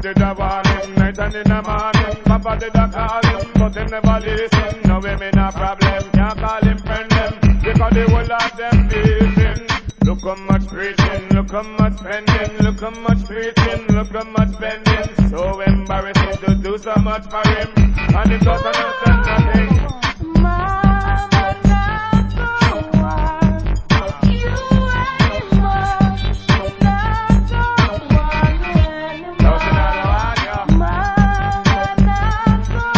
did a warn him night and in the morning. Papa did a call him, but him never listen. Now him in a problem, can't call him friend them, because the whole of them beating. Look how much preaching, look how much spending, look how much preaching, look how much spending. So embarrassing to do so much for him, and it doesn't understand nothing.